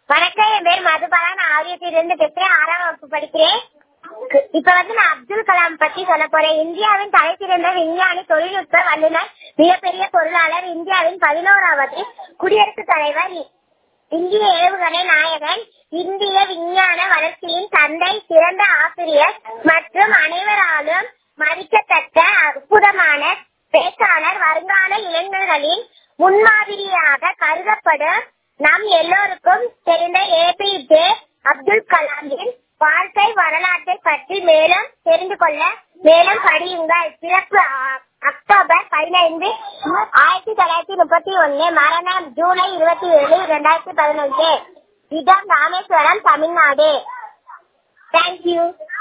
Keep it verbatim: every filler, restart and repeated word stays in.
வணக்கம், என் பேர் மதுபாலா. நான் ஆரியத்திலிருந்து பேசுறேன். ஆறாம் வகுப்பு படிக்கிறேன். இப்ப வந்து நான் அப்துல் கலாம் பத்தி சொல்ல போறேன். இந்தியாவின் தலை சிறந்த விஞ்ஞானி, தொழில்நுட்ப வல்லுநர், மிகப்பெரிய பொருளாளர், இந்தியாவின் பதினோராவது குடியரசுத் தலைவர், இந்திய ஏவுகணை நாயகன், இந்திய விஞ்ஞான வளர்ச்சியின் தந்தை, சிறந்த ஆசிரியர் மற்றும் அனைவராலும் மதிக்கத்தக்க அற்புதமான பேச்சாளர், வருங்கால இளைஞர்களின் முன்மாதிரியாக கருதப்படும் நம் எல்லோருக்கும் தெரிந்த ஏ பி ஜே அப்துல் கலாமின் வாழ்க்கை வரலாற்றை பற்றி மேலும் தெரிந்து கொள்ள மேலும் படியுங்கள். பிறப்பு அக்டோபர் பதினைந்து ஆயிரத்தி தொள்ளாயிரத்தி முப்பத்தி ஒன்னு, மரணம் ஜூலை இருபத்தி ஏழு இரண்டாயிரத்தி பதினொன்று, இடம் ராமேஸ்வரம், தமிழ்நாடு. தேங்க்யூ.